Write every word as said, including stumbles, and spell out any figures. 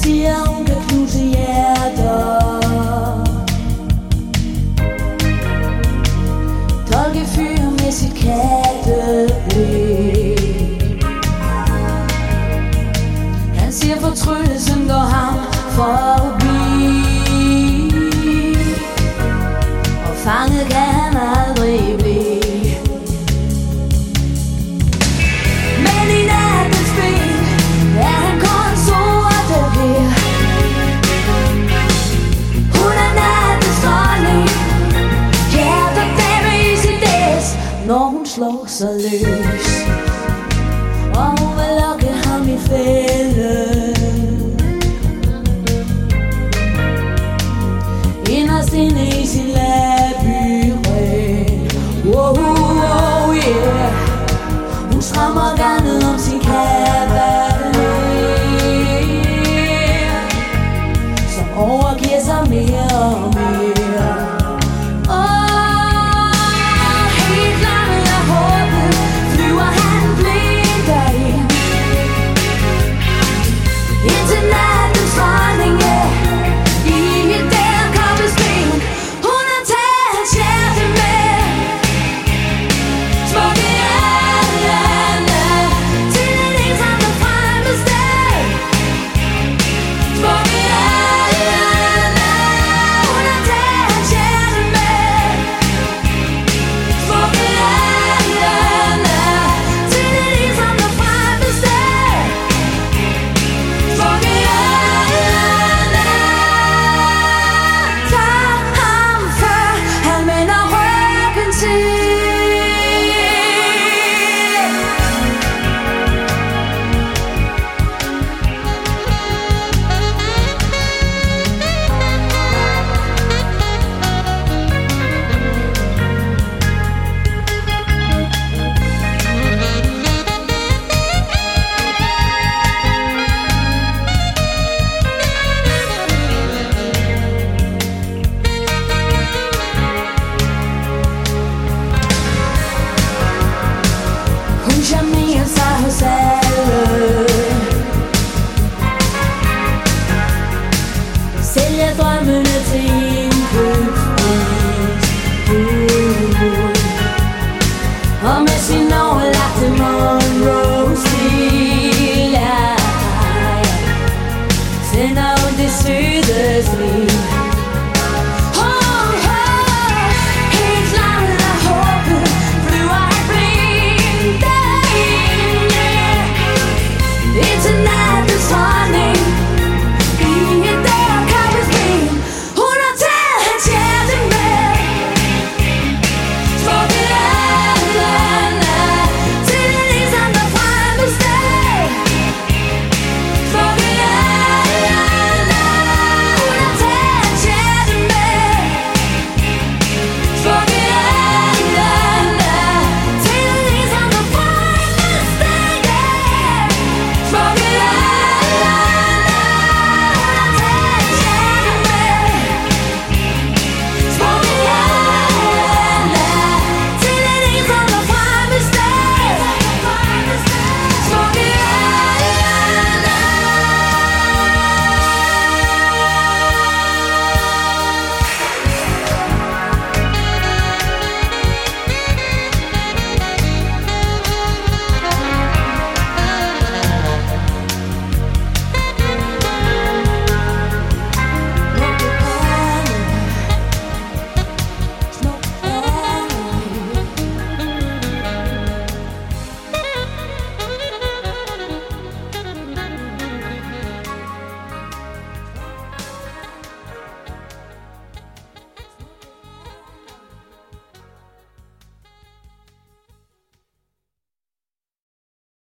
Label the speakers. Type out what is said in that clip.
Speaker 1: siger, hun kan knuse hjerter. Tolke fyr med sit katteblik. Han siger fortryllelsen går ham forbi, og fanget kan han aldrig blive. Men i nattens spil er han kun sort og hver. Hun er nattens dronning, hjerter dæmmer i sit des, når hun slår sig løs. Og hun vil lokke ham i fælde. Inderst inde i sin labyrint. Wow, wow, yeah. Hun strammer garnet om sin kavaler, som overgiver sig mere og mere. Åh, helt landet af håbet flyver han blind derind, indtil nattens dronning, yeah, i et derkommende sten. Hun har taget hans hjerte med, smukke Alana, til en ensom og fremmed sted. Smukke Alana, hun har taget hans hjerte med, smukke Alana, til en ensom og fremmed sted. Smukke Alana, tag ham før han vender ryggen til. Hun charmerer sig hos alle, sælger drømmene til indkøbspris. uh. Og med sin overlagte Monroe-stil, ja, sender hun det søde smil.